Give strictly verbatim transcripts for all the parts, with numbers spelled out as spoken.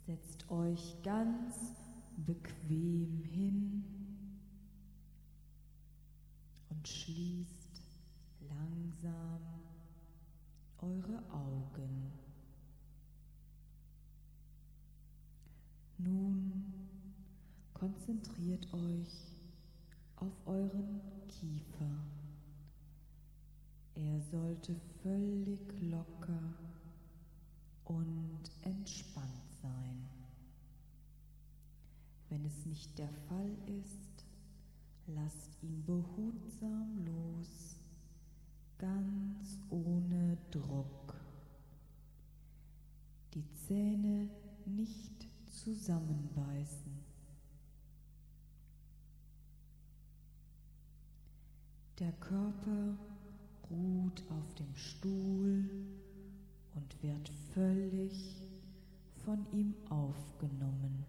Setzt euch ganz bequem hin und schließt langsam eure Augen. Nun konzentriert euch auf euren Kiefer. Er sollte völlig locker und entspannt sein. Wenn es nicht der Fall ist, lasst ihn behutsam los, ganz ohne Druck. Die Zähne nicht zusammenbeißen. Der Körper ruht auf dem Stuhl und wird völlig von ihm aufgenommen.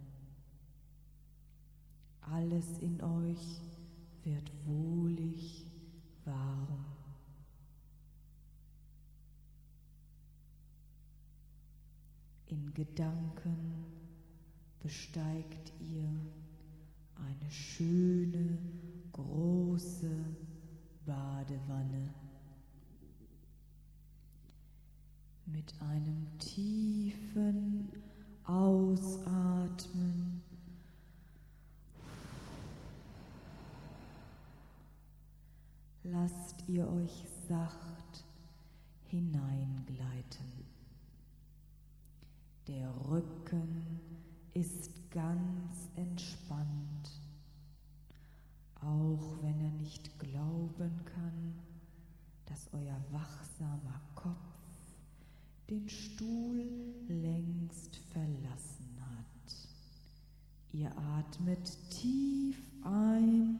Alles in euch wird wohlig warm. In Gedanken besteigt ihr eine schöne, große Badewanne. Mit einem tiefen Ausatmen lasst ihr euch sacht hineingleiten. Der Rücken ist ganz entspannt, auch wenn er nicht glauben kann, dass euer wachsamer Kopf den Stuhl längst verlassen hat. Ihr atmet tief ein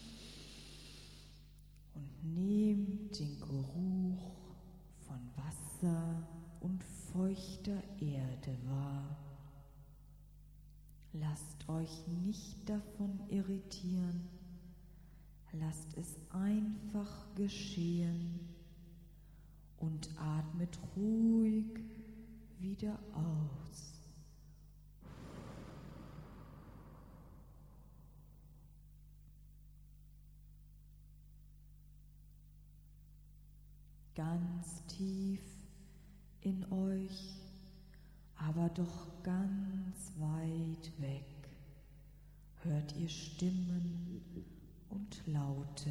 und nehmt den Geruch von Wasser und feuchter Erde wahr. Lasst euch nicht davon irritieren, lasst es einfach geschehen und atmet ruhig wieder aus. Ganz tief in euch, aber doch ganz weit weg, hört ihr Stimmen und Laute.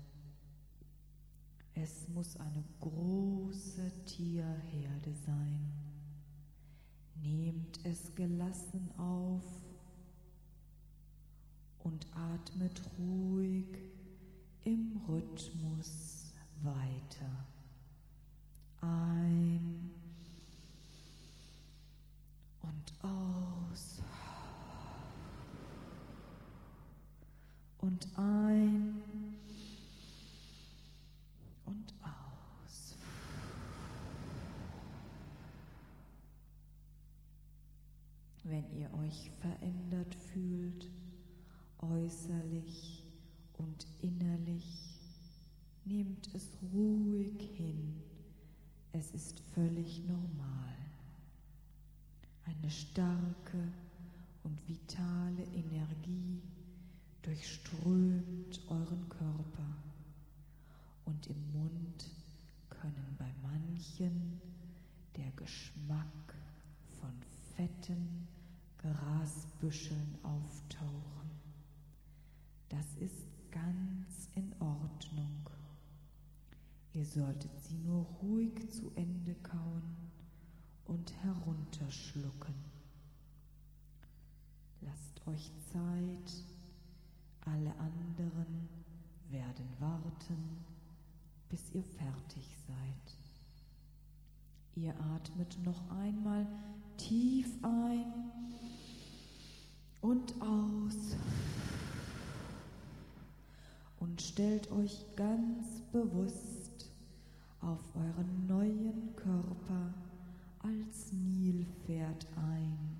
Es muss eine große Tierherde sein. Nehmt es gelassen auf und atmet ruhig im Rhythmus weiter. Ein und aus und ein und aus. Wenn ihr euch verändert fühlt, äußerlich und innerlich, nehmt es ruhig hin. Es ist völlig normal. Eine starke und vitale Energie durchströmt euren Körper und im Mund können bei manchen der Geschmack von fetten Grasbüscheln auftauchen. Das ist ganz in Ordnung. Ihr solltet sie nur ruhig zu Ende kauen und herunterschlucken. Lasst euch Zeit, alle anderen werden warten, bis ihr fertig seid. Ihr atmet noch einmal tief ein und aus und stellt euch ganz bewusst auf euren neuen Körper als Nilpferd ein.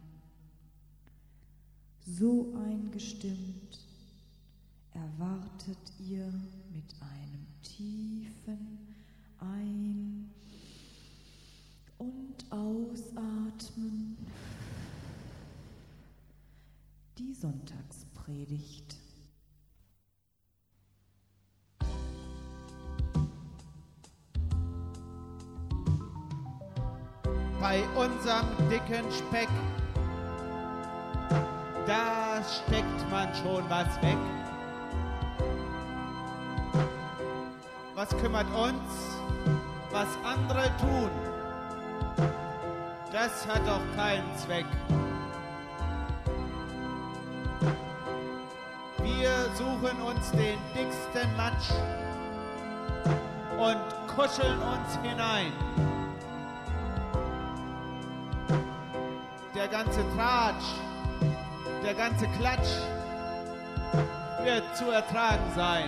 So eingestimmt erwartet ihr mit einem tiefen Ein- und Ausatmen Sonntagspredigt. Bei unserem dicken Speck, da steckt man schon was weg. Was kümmert uns, was andere tun? Das hat doch keinen Zweck. Wir suchen uns den dicksten Matsch und kuscheln uns hinein. Der ganze Tratsch, der ganze Klatsch wird zu ertragen sein.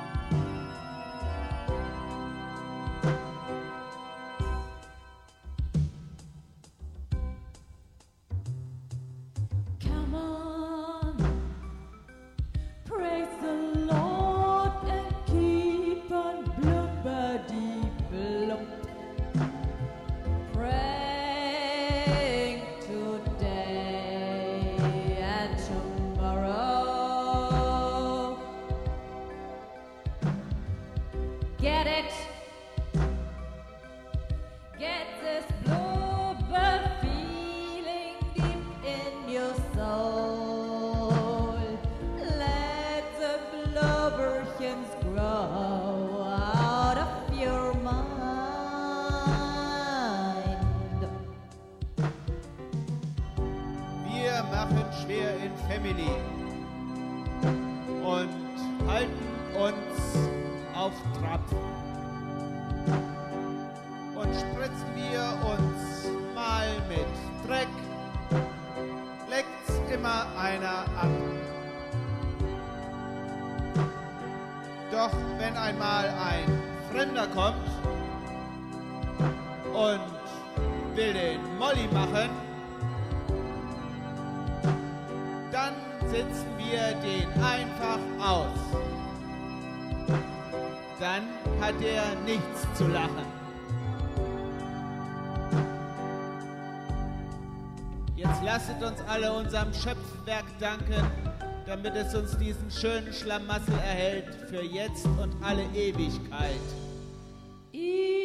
Und halten uns auf Trab. Und spritzen wir uns mal mit Dreck, leckt's immer einer ab. Doch wenn einmal ein Fremder kommt und will den Molly machen, dann sitzen wir den einfach aus. Dann hat er nichts zu lachen. Jetzt lasset uns alle unserem Schöpfwerk danken, damit es uns diesen schönen Schlamassel erhält für jetzt und alle Ewigkeit.